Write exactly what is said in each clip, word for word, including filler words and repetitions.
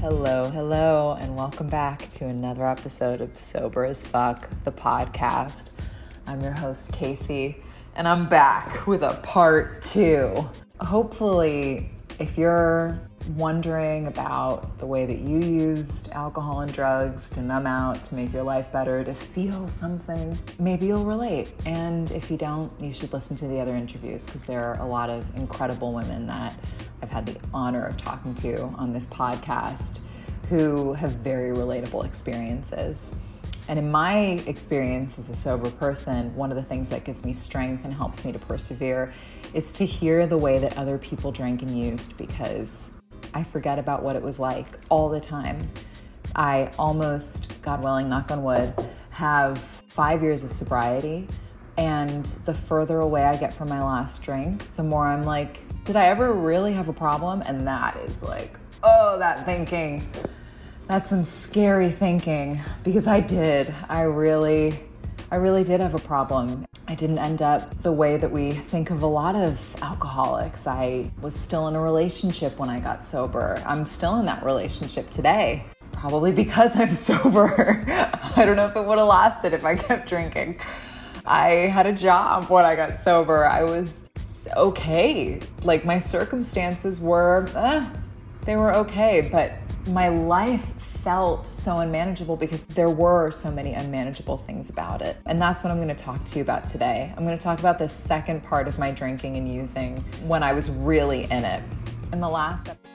Hello, hello, and welcome back to another episode of Sober as Fuck, the podcast. I'm your host, Casey, and I'm back with a part two. Hopefully, if you're wondering about the way that you used alcohol and drugs to numb out, to make your life better, to feel something, maybe you'll relate. And if you don't, you should listen to the other interviews because there are a lot of incredible women that I've had the honor of talking to on this podcast who have very relatable experiences. And in my experience as a sober person, one of the things that gives me strength and helps me to persevere is to hear the way that other people drank and used, because I forget about what it was like all the time. I almost, God willing, knock on wood, have five years of sobriety. And the further away I get from my last drink, the more I'm like, did I ever really have a problem? And that is like, oh, that thinking, that's some scary thinking, because I did. I really, I really did have a problem. I didn't end up the way that we think of a lot of alcoholics. I was still in a relationship when I got sober. I'm still in that relationship today, probably because I'm sober. I don't know if it would have lasted if I kept drinking. I had a job when I got sober. I was okay. Like, my circumstances were, eh, they were okay, but my life felt so unmanageable because there were so many unmanageable things about it. And that's what I'm going to talk to you about today. I'm going to talk about the second part of my drinking and using when I was really in it. In the last episode.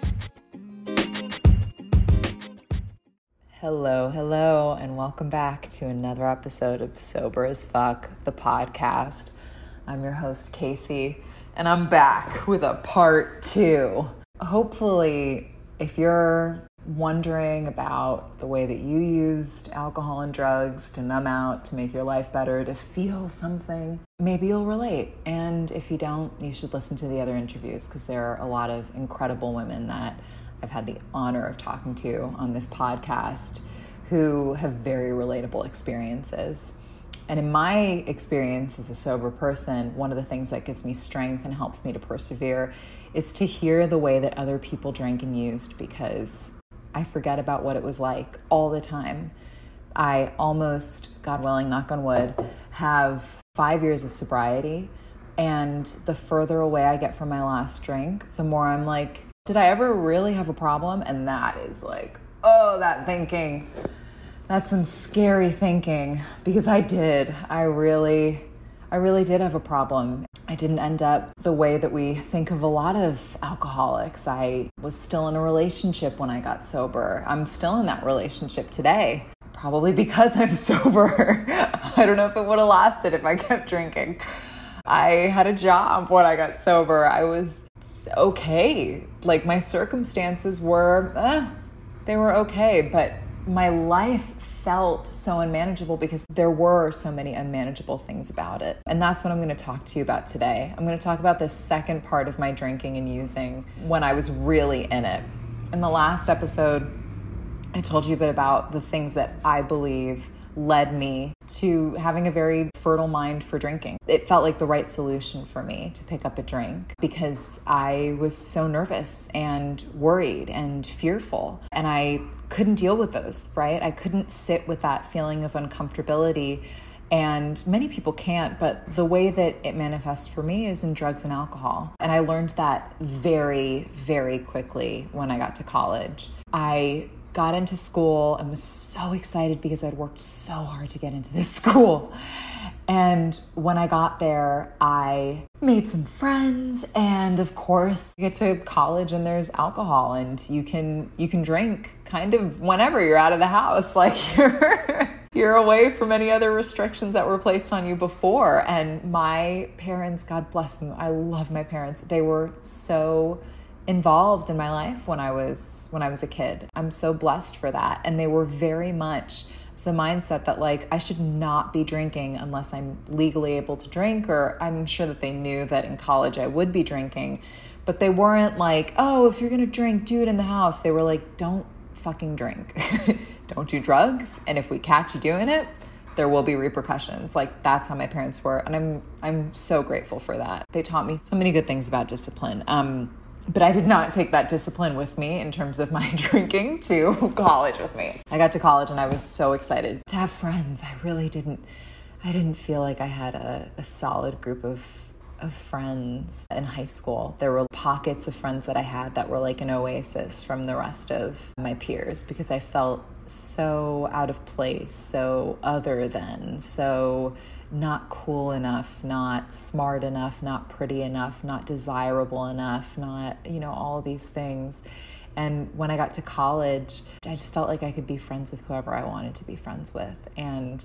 Hello, hello, and welcome back to another episode of Sober as Fuck, the podcast. I'm your host, Casey, and I'm back with a part two. Hopefully, if you're wondering about the way that you used alcohol and drugs to numb out, to make your life better, to feel something, maybe you'll relate. And if you don't, you should listen to the other interviews because there are a lot of incredible women that I've had the honor of talking to on this podcast who have very relatable experiences. And in my experience as a sober person, one of the things that gives me strength and helps me to persevere is to hear the way that other people drank and used, because I forget about what it was like all the time. I almost, God willing, knock on wood, have five years of sobriety. And the further away I get from my last drink, the more I'm like, did I ever really have a problem? And that is like, oh, that thinking, that's some scary thinking, because I did. I really, I really did have a problem. I didn't end up the way that we think of a lot of alcoholics. I was still in a relationship when I got sober. I'm still in that relationship today, probably because I'm sober. I don't know if it would have lasted if I kept drinking. I had a job when I got sober. I was okay. Like, my circumstances were, eh, they were okay, but my life felt so unmanageable because there were so many unmanageable things about it. And that's what I'm going to talk to you about today. I'm going to talk about the second part of my drinking and using when I was really in it. In the last episode, I told you a bit about the things that I believe led me to having a very fertile mind for drinking. It felt like the right solution for me to pick up a drink because I was so nervous and worried and fearful, and I couldn't deal with those, right? I couldn't sit with that feeling of uncomfortability, and many people can't, but the way that it manifests for me is in drugs and alcohol. And I learned that very, very quickly when I got to college. I got into school and was so excited because I'd worked so hard to get into this school. And when I got there, I made some friends, and of course, you get to college and there's alcohol, and you can you can drink kind of whenever you're out of the house. Like, you're you're away from any other restrictions that were placed on you before. And my parents, God bless them, I love my parents. They were so involved in my life when I was when I was a kid. I'm so blessed for that. And they were very much the mindset that, like, I should not be drinking unless I'm legally able to drink, or I'm sure that they knew that in college I would be drinking, but they weren't like, oh, if you're gonna drink, do it in the house. They were like, don't fucking drink. Don't do drugs, and if we catch you doing it, there will be repercussions. Like, that's how my parents were, and I'm I'm so grateful for that. They taught me so many good things about discipline. Um, But I did not take that discipline with me in terms of my drinking to college with me. I got to college and I was so excited to have friends. I really didn't, I didn't feel like I had a, a solid group of of friends in high school. There were pockets of friends that I had that were like an oasis from the rest of my peers because I felt so out of place, so other than, so not cool enough, not smart enough, not pretty enough, not desirable enough, not, you know, all these things. And when I got to college, I just felt like I could be friends with whoever I wanted to be friends with. And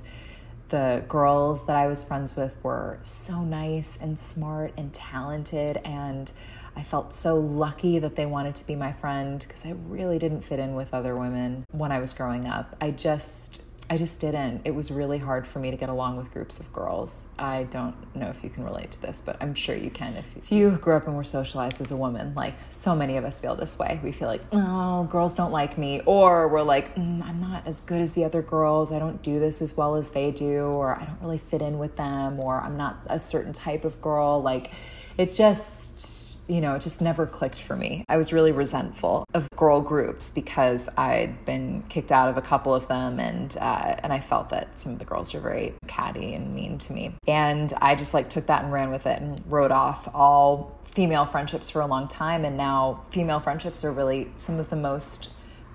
the girls that I was friends with were so nice and smart and talented, and I felt so lucky that they wanted to be my friend because I really didn't fit in with other women when I was growing up. I just, I just didn't. It was really hard for me to get along with groups of girls. I don't know if you can relate to this, but I'm sure you can. If, if you grew up and were socialized as a woman, like so many of us feel this way. We feel like, oh, girls don't like me. Or we're like, mm, I'm not as good as the other girls. I don't do this as well as they do. Or I don't really fit in with them. Or I'm not a certain type of girl. Like it just... you know, it just never clicked for me. I was really resentful of girl groups because I'd been kicked out of a couple of them, and uh, and I felt that some of the girls were very catty and mean to me. And I just like took that and ran with it and wrote off all female friendships for a long time. And now female friendships are really some of the most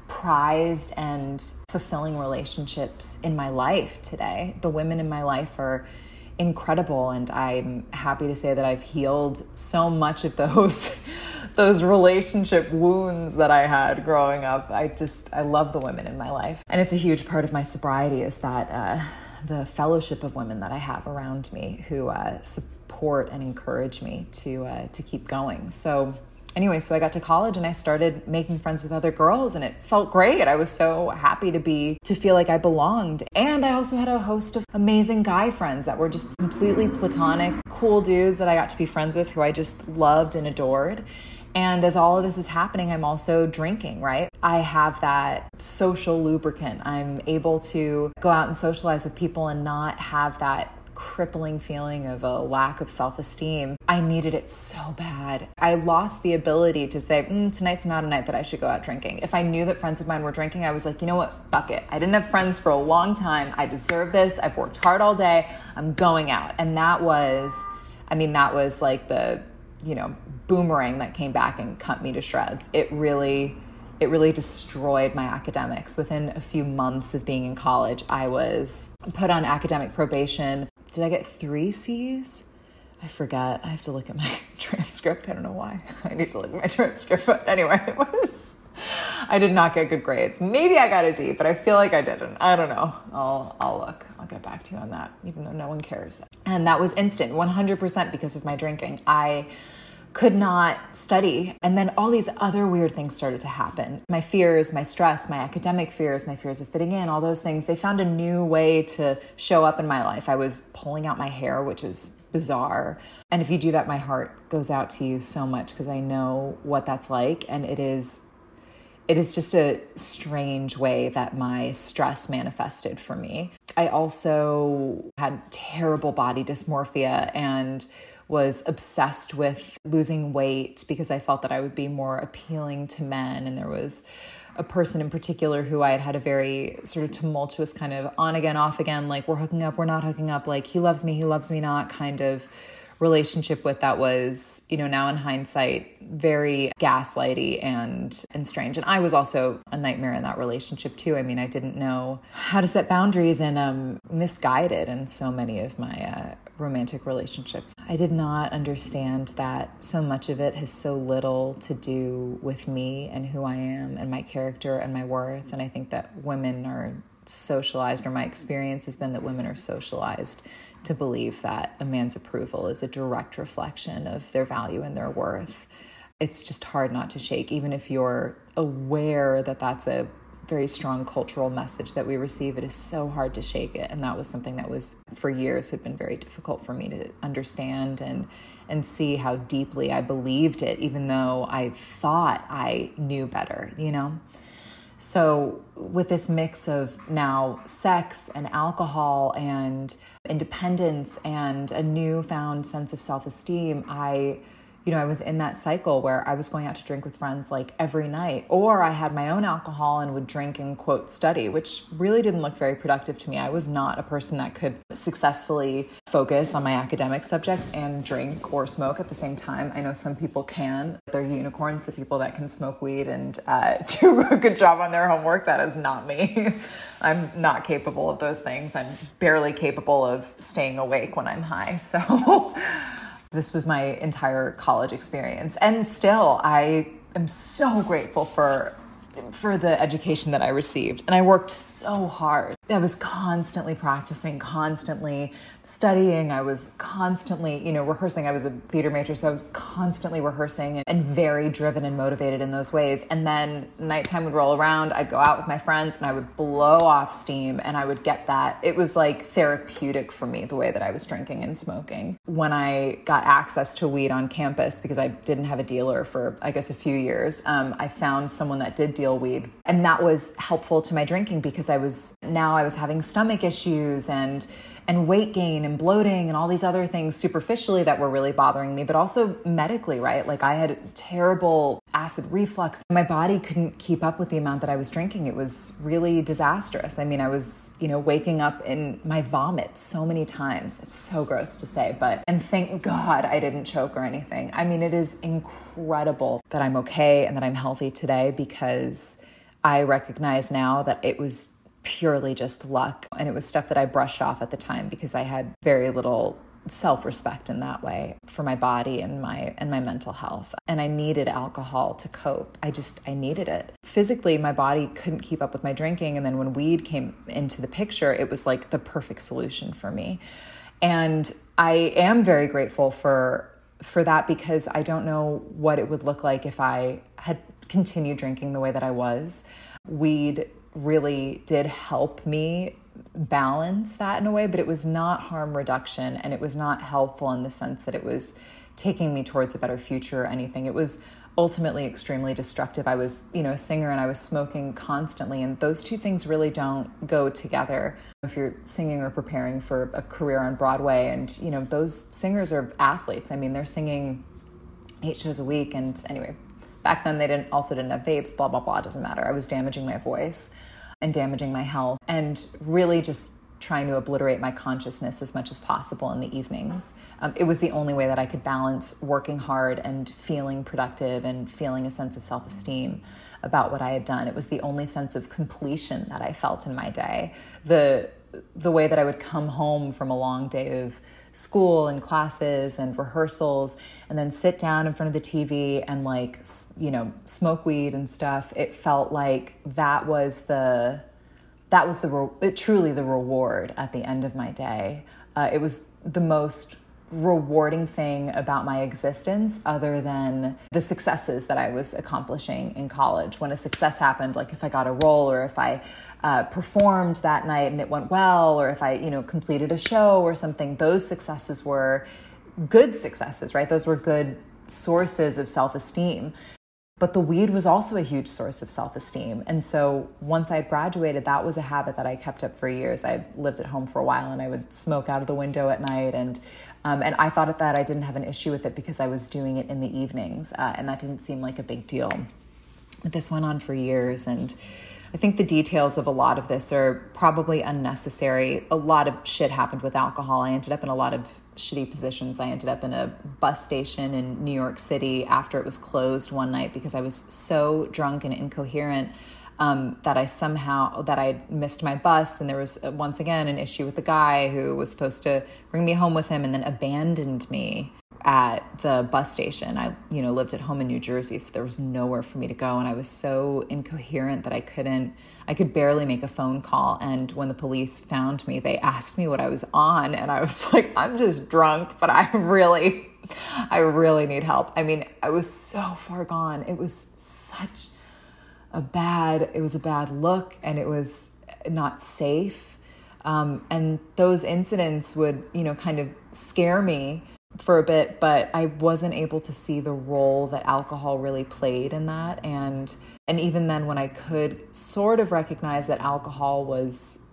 prized and fulfilling relationships in my life today. The women in my life are incredible, and I'm happy to say that I've healed so much of those those relationship wounds that I had growing up. I just I love the women in my life, and it's a huge part of my sobriety is that uh, the fellowship of women that I have around me who uh, support and encourage me to uh, to keep going. So. Anyway, so I got to college and I started making friends with other girls, and it felt great. I was so happy to be, to feel like I belonged. And I also had a host of amazing guy friends that were just completely platonic, cool dudes that I got to be friends with who I just loved and adored. And as all of this is happening, I'm also drinking, right? I have that social lubricant. I'm able to go out and socialize with people and not have that crippling feeling of a lack of self-esteem. I needed it so bad. I lost the ability to say, mm, tonight's not a night that I should go out drinking. If I knew that friends of mine were drinking, I was like, you know what? Fuck it. I didn't have friends for a long time. I deserve this. I've worked hard all day. I'm going out. And that was, I mean, that was like the, you know, boomerang that came back and cut me to shreds. It really, it really destroyed my academics. Within a few months of being in college, I was put on academic probation. Did I get three C's? I forget. I have to look at my transcript. I don't know why. I need to look at my transcript. But anyway, it was, I did not get good grades. Maybe I got a D, but I feel like I didn't. I don't know. I'll, I'll look. I'll get back to you on that, even though no one cares. And that was instant, one hundred percent because of my drinking. I could not study. And then all these other weird things started to happen. My fears, my stress, my academic fears, my fears of fitting in, all those things, they found a new way to show up in my life. I was pulling out my hair, which is bizarre. And if you do that, my heart goes out to you so much because I know what that's like. And it is, it is just a strange way that my stress manifested for me. I also had terrible body dysmorphia and was obsessed with losing weight because I felt that I would be more appealing to men. And there was a person in particular who I had had a very sort of tumultuous kind of on again, off again, like we're hooking up, we're not hooking up, like he loves me, he loves me not kind of relationship with that was, you know, now in hindsight, very gaslighty and and strange. And I was also a nightmare in that relationship too. I mean, I didn't know how to set boundaries and um, misguided in so many of my uh, romantic relationships. I did not understand that so much of it has so little to do with me and who I am and my character and my worth. And I think that women are socialized, or my experience has been that women are socialized to believe that a man's approval is a direct reflection of their value and their worth. It's just hard not to shake, even if you're aware that that's a very strong cultural message that we receive. It is so hard to shake it. And that was something that was, for years, had been very difficult for me to understand and and see how deeply I believed it, even though I thought I knew better, you know? So with this mix of now sex and alcohol and independence and a newfound sense of self-esteem, I you know, I was in that cycle where I was going out to drink with friends like every night, or I had my own alcohol and would drink and quote study, which really didn't look very productive to me. I was not a person that could successfully focus on my academic subjects and drink or smoke at the same time. I know some people can. They're unicorns, the people that can smoke weed and uh, do a good job on their homework. That is not me. I'm not capable of those things. I'm barely capable of staying awake when I'm high. So this was my entire college experience. And still, I am so grateful for for the education that I received. And I worked so hard. I was constantly practicing, constantly studying. I was constantly, you know, rehearsing. I was a theater major, so I was constantly rehearsing and very driven and motivated in those ways. And then nighttime would roll around. I'd go out with my friends and I would blow off steam and I would get that. It was like therapeutic for me, the way that I was drinking and smoking. When I got access to weed on campus, because I didn't have a dealer for, I guess, a few years, um, I found someone that did deal weed. And that was helpful to my drinking because I was, now I was having stomach issues and and weight gain and bloating and all these other things superficially that were really bothering me, but also medically, right? Like I had terrible acid reflux. My body couldn't keep up with the amount that I was drinking. It was really disastrous. I mean, I was, you know, waking up in my vomit so many times. It's so gross to say, but, and thank God I didn't choke or anything. I mean, it is incredible that I'm okay and that I'm healthy today because I recognize now that it was purely just luck. And it was stuff that I brushed off at the time because I had very little self-respect in that way for my body and my and my mental health. And I needed alcohol to cope. I just, I needed it. Physically, my body couldn't keep up with my drinking. And then when weed came into the picture, it was like the perfect solution for me. And I am very grateful for for that because I don't know what it would look like if I had continued drinking the way that I was. Weed really did help me balance that in a way, but it was not harm reduction and it was not helpful in the sense that it was taking me towards a better future or anything. It was ultimately extremely destructive. I was, you know, a singer and I was smoking constantly, and those two things really don't go together. If you're singing or preparing for a career on Broadway, and, you know, those singers are athletes. I mean, they're singing eight shows a week, and anyway, back then they didn't also didn't have vapes, blah, blah, blah, doesn't matter. I was damaging my voice and damaging my health and really just trying to obliterate my consciousness as much as possible in the evenings. Um, it was the only way that I could balance working hard and feeling productive and feeling a sense of self-esteem about what I had done. It was the only sense of completion that I felt in my day. The the way that I would come home from a long day of school and classes and rehearsals and then sit down in front of the T V and like, you know, smoke weed and stuff. It felt like that was the, that was the, re- truly the reward at the end of my day. Uh, it was the most rewarding thing about my existence other than the successes that I was accomplishing in college. When a success happened, like if I got a role or if I uh, performed that night and it went well, or if I, you know, completed a show or something, those successes were good successes, right? Those were good sources of self-esteem. But the weed was also a huge source of self-esteem. And so once I graduated, that was a habit that I kept up for years. I lived at home for a while and I would smoke out of the window at night. And um, and I thought at that I didn't have an issue with it because I was doing it in the evenings. Uh, and that didn't seem like a big deal. But this went on for years. And I think the details of a lot of this are probably unnecessary. A lot of shit happened with alcohol. I ended up in a lot of shitty positions. I ended up in a bus station in New York City after it was closed one night because I was so drunk and incoherent um, that I somehow, that I missed my bus. And there was uh, once again an issue with the guy who was supposed to bring me home with him and then abandoned me at the bus station. I, you know, lived at home in New Jersey, so there was nowhere for me to go. And I was so incoherent that I couldn't, I could barely make a phone call. And when the police found me, they asked me what I was on. And I was like, I'm just drunk, but I really, I really need help. I mean, I was so far gone. It was such a bad, it was a bad look and it was not safe. Um, and those incidents would, you know, kind of scare me for a bit, but I wasn't able to see the role that alcohol really played in that. And and even then when I could sort of recognize that alcohol was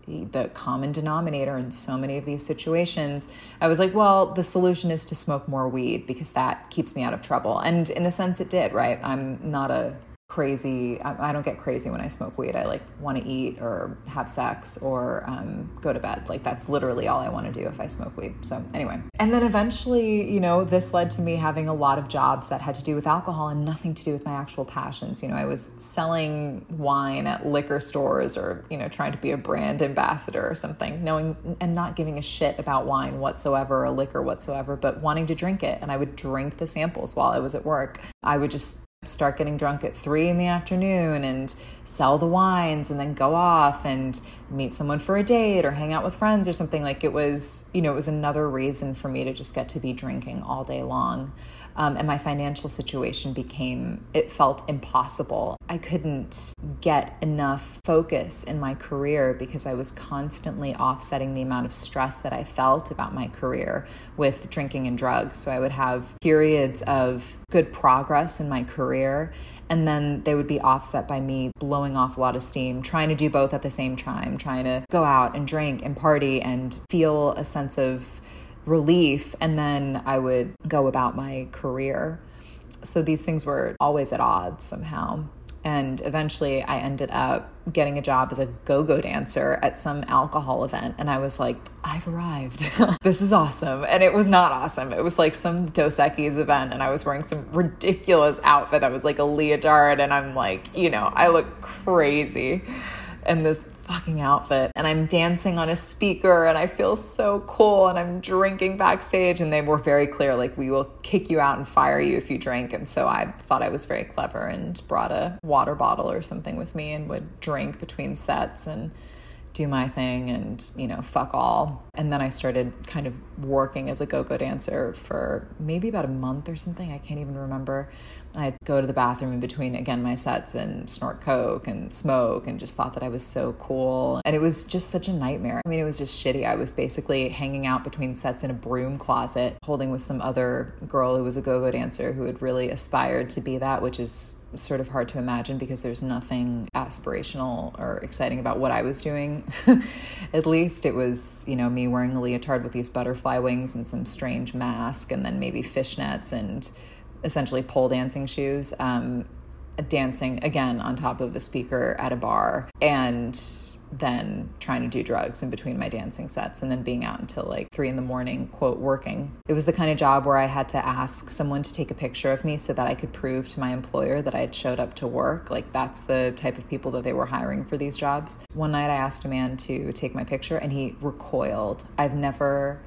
the common denominator in so many of these situations. I was like, well, the solution is to smoke more weed because that keeps me out of trouble. And in a sense it did, right? I'm not a crazy, I, I don't get crazy when I smoke weed. I like want to eat or have sex or um, go to bed. Like that's literally all I want to do if I smoke weed. So anyway, and then eventually, you know, this led to me having a lot of jobs that had to do with alcohol and nothing to do with my actual passions. You know, I was selling wine at liquor stores or, you know, trying to be a brand ambassador or something, knowing and not giving a shit about wine whatsoever or liquor whatsoever, but wanting to drink it. And I would drink the samples while I was at work. I would just start getting drunk at three in the afternoon and sell the wines and then go off and meet someone for a date or hang out with friends or something. Like it was, you know, it was another reason for me to just get to be drinking all day long. Um, and my financial situation became, it felt impossible. I couldn't get enough focus in my career because I was constantly offsetting the amount of stress that I felt about my career with drinking and drugs. So I would have periods of good progress in my career, and then they would be offset by me blowing off a lot of steam, trying to do both at the same time, trying to go out and drink and party and feel a sense of relief, and then I would go about my career. So these things were always at odds somehow. And eventually I ended up getting a job as a go-go dancer at some alcohol event. And I was like, I've arrived. This is awesome. And it was not awesome. It was like some Dos Equis event and I was wearing some ridiculous outfit. I was like a leotard and I'm like, you know, I look crazy in this fucking outfit and I'm dancing on a speaker and I feel so cool and I'm drinking backstage, and they were very clear, like, we will kick you out and fire you if you drink. And so I thought I was very clever and brought a water bottle or something with me and would drink between sets and do my thing and, you know, fuck all. And then I started kind of working as a go-go dancer for maybe about a month or something. I can't even remember. I'd go to the bathroom in between, again, my sets and snort coke and smoke and just thought that I was so cool. And it was just such a nightmare. I mean, it was just shitty. I was basically hanging out between sets in a broom closet, holding with some other girl who was a go-go dancer who had really aspired to be that, which is sort of hard to imagine because there's nothing aspirational or exciting about what I was doing. At least it was, you know, me wearing a leotard with these butterfly wings and some strange mask and then maybe fishnets and essentially pole dancing shoes, um, dancing again on top of a speaker at a bar, and then trying to do drugs in between my dancing sets and then being out until like three in the morning, quote, working. It was the kind of job where I had to ask someone to take a picture of me so that I could prove to my employer that I had showed up to work. Like that's the type of people that they were hiring for these jobs. One night I asked a man to take my picture and he recoiled. I've never,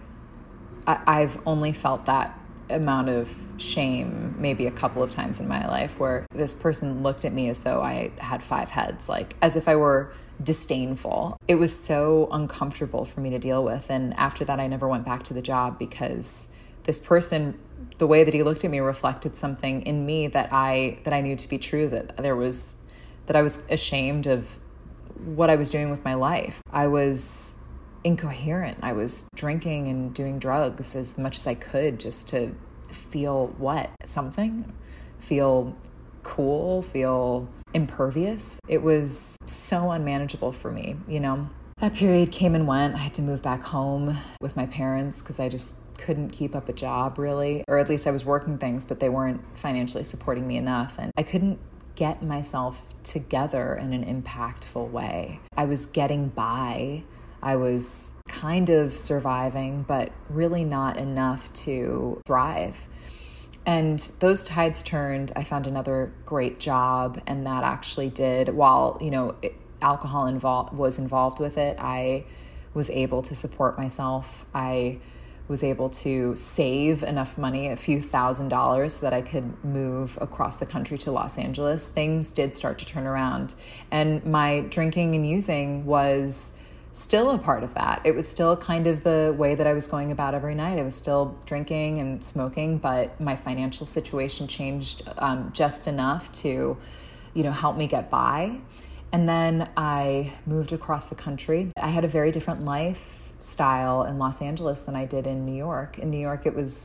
I, I've only felt that amount of shame maybe a couple of times in my life where this person looked at me as though I had five heads, like as if I were disdainful. It was so uncomfortable for me to deal with. And after that, I never went back to the job because this person, the way that he looked at me reflected something in me that I, that I knew to be true, that there was, that I was ashamed of what I was doing with my life. I was incoherent. I was drinking and doing drugs as much as I could just to feel what? Something? Feel cool? Feel impervious? It was so unmanageable for me, you know? That period came and went. I had to move back home with my parents because I just couldn't keep up a job really, or at least I was working things, but they weren't financially supporting me enough. And I couldn't get myself together in an impactful way. I was getting by. I was kind of surviving, but really not enough to thrive. And those tides turned. I found another great job, and that actually did, while, you know, it, alcohol involved was involved with it, I was able to support myself. I was able to save enough money, a few thousand dollars, so that I could move across the country to Los Angeles. Things did start to turn around. And my drinking and using was still a part of that. It was still kind of the way that I was going about every night. I was still drinking and smoking, but my financial situation changed um, just enough to, you know, help me get by. And then I moved across the country. I had a very different lifestyle in Los Angeles than I did in New York. In New York, it was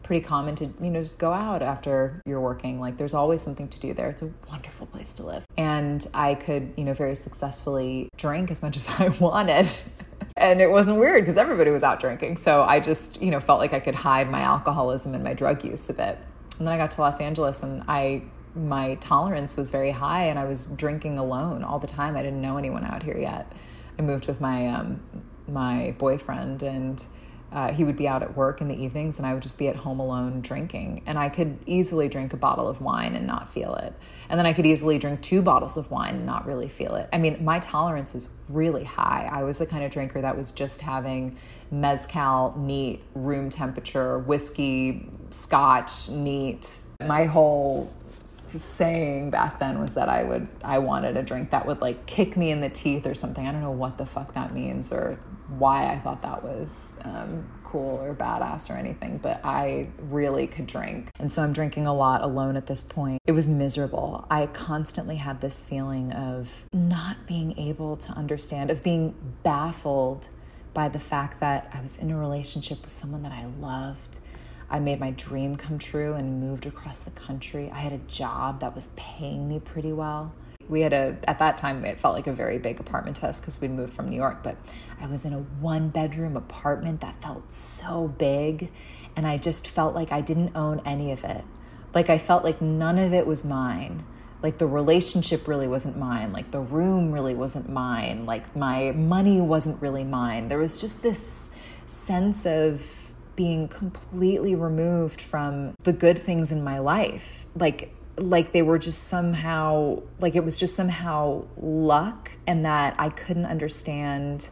pretty common to, you know, just go out after you're working. Like there's always something to do there. It's a wonderful place to live. And I could, you know, very successfully drink as much as I wanted. And it wasn't weird because everybody was out drinking. So I just, you know, felt like I could hide my alcoholism and my drug use a bit. And then I got to Los Angeles and I, my tolerance was very high and I was drinking alone all the time. I didn't know anyone out here yet. I moved with my, um, my boyfriend and Uh, he would be out at work in the evenings and I would just be at home alone drinking. And I could easily drink a bottle of wine and not feel it. And then I could easily drink two bottles of wine and not really feel it. I mean, my tolerance was really high. I was the kind of drinker that was just having mezcal, neat, room temperature, whiskey, scotch, neat. My whole saying back then was that I would, I wanted a drink that would like kick me in the teeth or something. I don't know what the fuck that means or why I thought that was um, cool or badass or anything, but I really could drink. And so I'm drinking a lot alone at this point. It was miserable. I constantly had this feeling of not being able to understand, of being baffled by the fact that I was in a relationship with someone that I loved. I made my dream come true and moved across the country. I had a job that was paying me pretty well. We had a, at that time, it felt like a very big apartment to us because we'd moved from New York, but I was in a one bedroom apartment that felt so big. And I just felt like I didn't own any of it. Like I felt like none of it was mine. Like the relationship really wasn't mine. Like the room really wasn't mine. Like my money wasn't really mine. There was just this sense of being completely removed from the good things in my life. Like, like they were just somehow, like it was just somehow luck, and that I couldn't understand,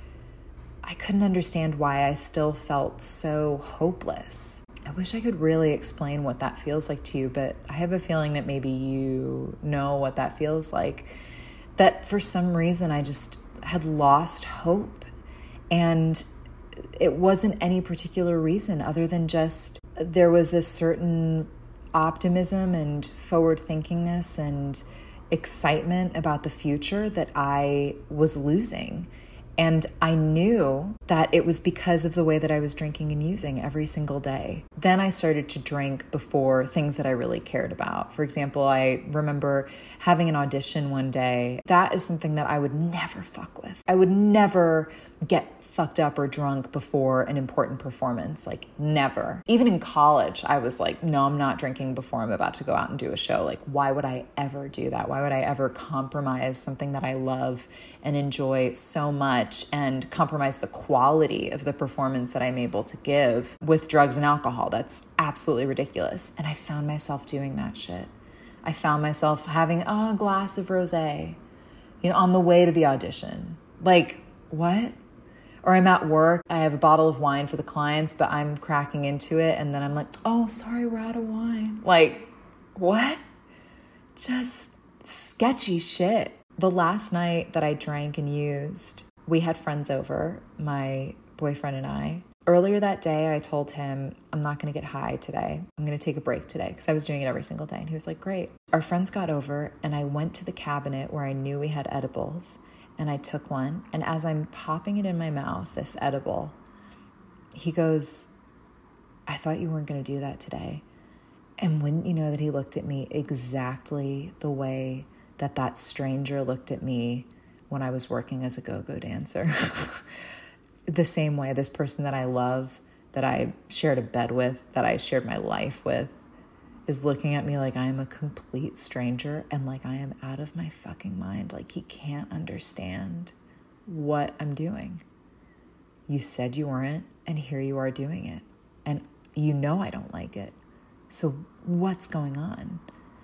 I couldn't understand why I still felt so hopeless. I wish I could really explain what that feels like to you, but I have a feeling that maybe you know what that feels like. That for some reason I just had lost hope, and it wasn't any particular reason other than just there was a certain optimism and forward thinkingness and excitement about the future that I was losing. And I knew that it was because of the way that I was drinking and using every single day. Then I started to drink before things that I really cared about. For example, I remember having an audition one day. That is something that I would never fuck with. I would never get fucked up or drunk before an important performance, like never. Even in college, I was like, no, I'm not drinking before I'm about to go out and do a show. Like, why would I ever do that? Why would I ever compromise something that I love and enjoy so much and compromise the quality of the performance that I'm able to give with drugs and alcohol? That's absolutely ridiculous. And I found myself doing that shit. I found myself having oh, a glass of rosé, you know, on the way to the audition. Like, what? Or I'm at work, I have a bottle of wine for the clients, but I'm cracking into it. And then I'm like, oh, sorry, we're out of wine. Like, what? Just sketchy shit. The last night that I drank and used, we had friends over, my boyfriend and I. Earlier that day, I told him, I'm not going to get high today. I'm going to take a break today because I was doing it every single day. And he was like, great. Our friends got over and I went to the cabinet where I knew we had edibles. And I took one, and as I'm popping it in my mouth, this edible, he goes, I thought you weren't going to do that today. And wouldn't you know that he looked at me exactly the way that that stranger looked at me when I was working as a go-go dancer. The same way this person that I love, that I shared a bed with, that I shared my life with, is looking at me like I am a complete stranger and like I am out of my fucking mind. Like he can't understand what I'm doing. You said you weren't, and here you are doing it. And you know I don't like it. So what's going on?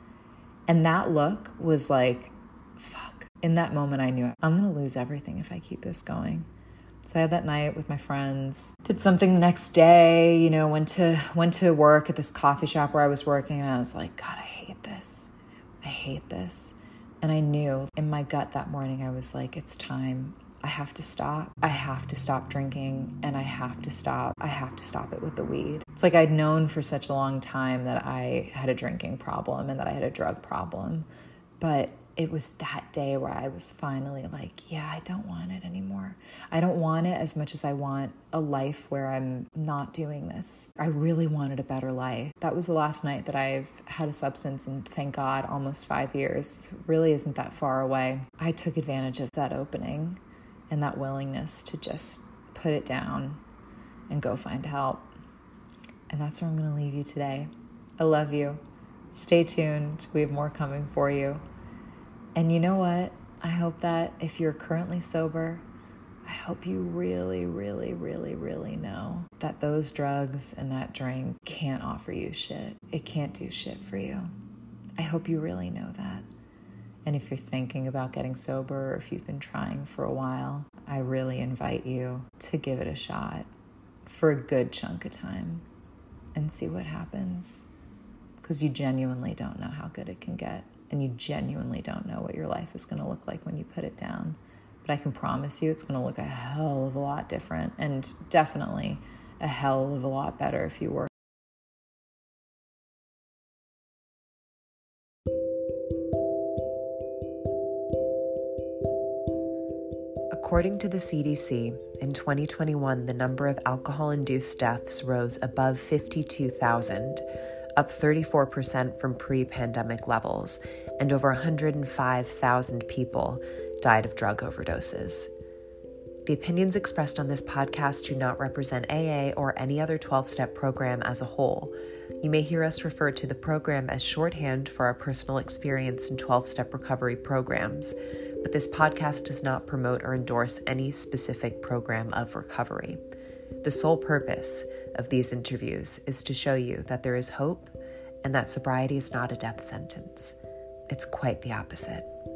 And that look was like, fuck. In that moment, I knew I'm going to lose everything if I keep this going. So I had that night with my friends, did something the next day, you know, went to went to work at this coffee shop where I was working, and I was like, God, I hate this. I hate this. And I knew in my gut that morning, I was like, it's time. I have to stop. I have to stop drinking, and I have to stop. I have to stop it with the weed. It's like I'd known for such a long time that I had a drinking problem and that I had a drug problem. But it was that day where I was finally like, yeah, I don't want it anymore. I don't want it as much as I want a life where I'm not doing this. I really wanted a better life. That was the last night that I've had a substance, and thank God, almost five years. It really isn't that far away. I took advantage of that opening and that willingness to just put it down and go find help. And that's where I'm going to leave you today. I love you. Stay tuned. We have more coming for you. And you know what? I hope that if you're currently sober, I hope you really, really, really, really know that those drugs and that drink can't offer you shit. It can't do shit for you. I hope you really know that. And if you're thinking about getting sober, or if you've been trying for a while, I really invite you to give it a shot for a good chunk of time and see what happens. Because you genuinely don't know how good it can get. And you genuinely don't know what your life is going to look like when you put it down. But I can promise you it's going to look a hell of a lot different, and definitely a hell of a lot better if you work. According to the C D C, in twenty twenty-one, the number of alcohol-induced deaths rose above fifty-two thousand, up thirty-four percent from pre-pandemic levels, and over one hundred five thousand people died of drug overdoses. The opinions expressed on this podcast do not represent A A or any other twelve-step program as a whole. You may hear us refer to the program as shorthand for our personal experience in twelve-step recovery programs, but this podcast does not promote or endorse any specific program of recovery. The sole purpose of these interviews is to show you that there is hope and that sobriety is not a death sentence. It's quite the opposite.